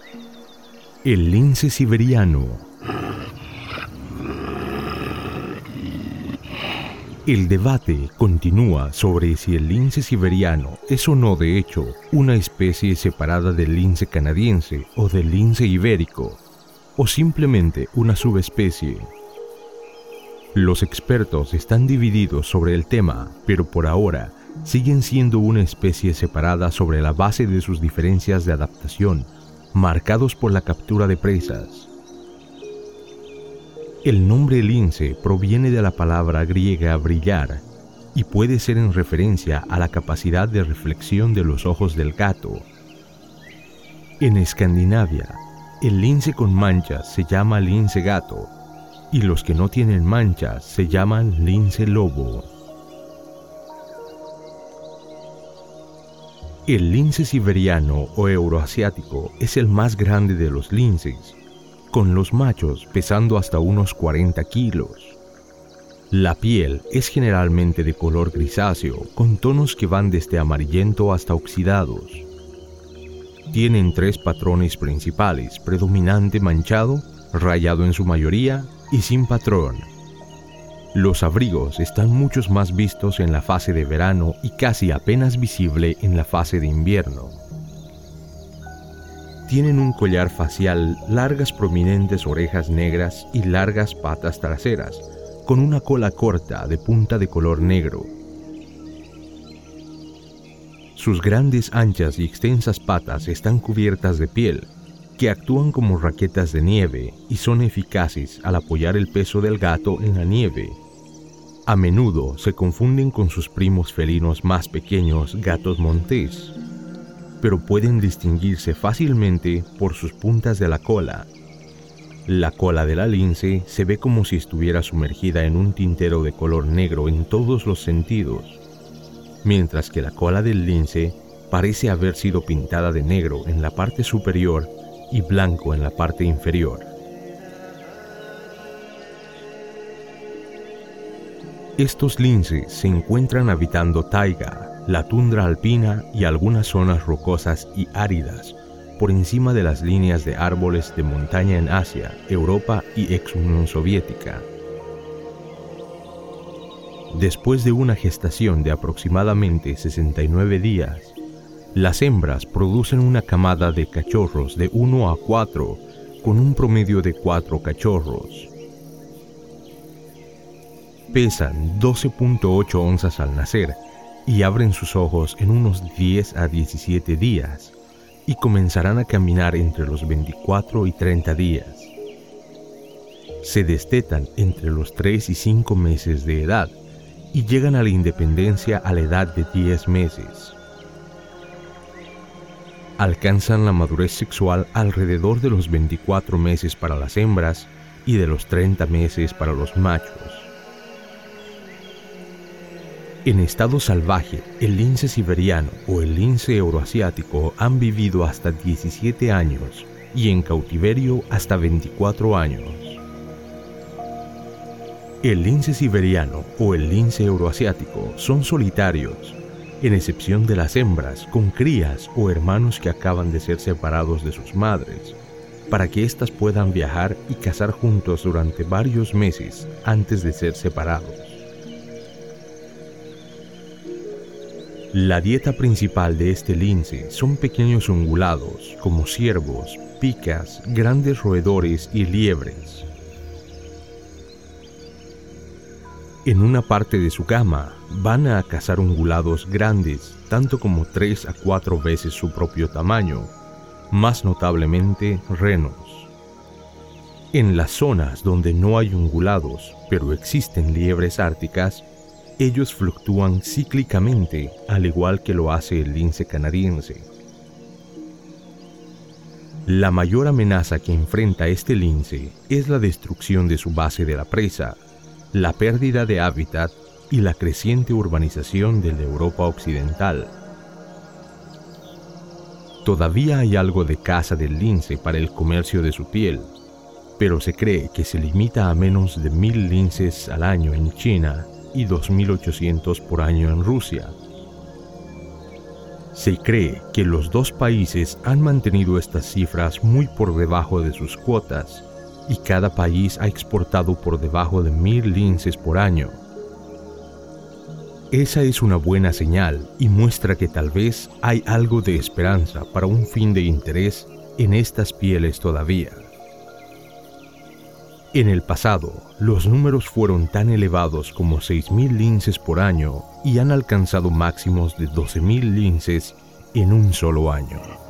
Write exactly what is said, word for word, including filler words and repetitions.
El lince siberiano. El debate continúa sobre si el lince siberiano es o no de hecho una especie separada del lince canadiense o del lince ibérico, o simplemente una subespecie. Los expertos están divididos sobre el tema, pero por ahora siguen siendo una especie separada sobre la base de sus diferencias de adaptación, marcados por la captura de presas. El nombre lince proviene de la palabra griega brillar y puede ser en referencia a la capacidad de reflexión de los ojos del gato. En Escandinavia, el lince con manchas se llama lince gato y los que no tienen manchas se llaman lince lobo. El lince siberiano o euroasiático es el más grande de los linces, con los machos pesando hasta unos cuarenta kilos. La piel es generalmente de color grisáceo, con tonos que van desde amarillento hasta oxidados. Tienen tres patrones principales: predominante manchado, rayado en su mayoría y sin patrón. Los abrigos están muchos más vistos en la fase de verano y casi apenas visible en la fase de invierno. Tienen un collar facial, largas prominentes orejas negras y largas patas traseras, con una cola corta de punta de color negro. Sus grandes, anchas y extensas patas están cubiertas de piel, que actúan como raquetas de nieve y son eficaces al apoyar el peso del gato en la nieve. A menudo se confunden con sus primos felinos más pequeños, gatos montés, pero pueden distinguirse fácilmente por sus puntas de la cola. La cola de la lince se ve como si estuviera sumergida en un tintero de color negro en todos los sentidos, mientras que la cola del lince parece haber sido pintada de negro en la parte superior y blanco en la parte inferior. Estos linces se encuentran habitando taiga, la tundra alpina y algunas zonas rocosas y áridas, por encima de las líneas de árboles de montaña en Asia, Europa y ex Unión Soviética. Después de una gestación de aproximadamente sesenta y nueve días, las hembras producen una camada de cachorros de uno a cuatro, con un promedio de cuatro cachorros. Pesan doce punto ocho onzas al nacer y abren sus ojos en unos diez a diecisiete días y comenzarán a caminar entre los veinticuatro y treinta días. Se destetan entre los tres y cinco meses de edad y llegan a la independencia a la edad de diez meses. Alcanzan la madurez sexual alrededor de los veinticuatro meses para las hembras y de los treinta meses para los machos. En estado salvaje, el lince siberiano o el lince euroasiático han vivido hasta diecisiete años y en cautiverio hasta veinticuatro años. El lince siberiano o el lince euroasiático son solitarios, en excepción de las hembras con crías o hermanos que acaban de ser separados de sus madres, para que éstas puedan viajar y cazar juntos durante varios meses antes de ser separados. La dieta principal de este lince son pequeños ungulados como ciervos, picas, grandes roedores y liebres. En una parte de su gama van a cazar ungulados grandes, tanto como tres a cuatro veces su propio tamaño, más notablemente renos. En las zonas donde no hay ungulados, pero existen liebres árticas, ellos fluctúan cíclicamente, al igual que lo hace el lince canadiense. La mayor amenaza que enfrenta este lince es la destrucción de su base de la presa, la pérdida de hábitat y la creciente urbanización de la Europa occidental. Todavía hay algo de caza del lince para el comercio de su piel, pero se cree que se limita a menos de mil linces al año en China y dos mil ochocientos por año en Rusia. Se cree que los dos países han mantenido estas cifras muy por debajo de sus cuotas, y cada país ha exportado por debajo de mil linces por año. Esa es una buena señal y muestra que tal vez hay algo de esperanza para un fin de interés en estas pieles todavía. En el pasado, los números fueron tan elevados como seis mil linces por año y han alcanzado máximos de doce mil linces en un solo año.